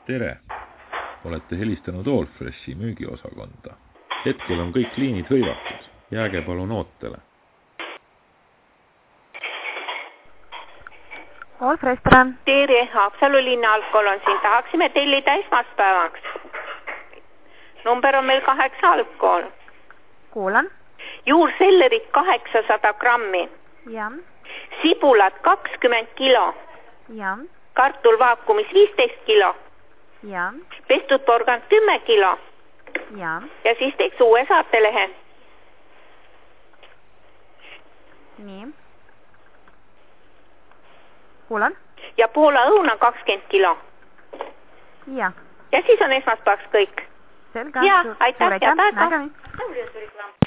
Tere! Olete helistanud Allfreshi müügiosakonda. Hetkel on kõik liinid hõivatud. Jääge palun ootele. Allfresh, tere! Tere, Haapsalu linna alkohol on siin. Tahaksime tellida esmaspäevaks. Number on meil 8 alkohol. Kuulan. Juursellerit 800 grammi. Ja. Sibulat 20 kilo. Ja. Kartul vaakumis 15 kilo. Ja. Pestud porgand 10 kilo. Ja. Ja siis teeks uue saatelehe. Nii. Kuulan. Ja Poola õuna 20 kilo. Ja. Ja siis on esmaspäevaks kõik. Selge. Ja, aitäh. Nägemist.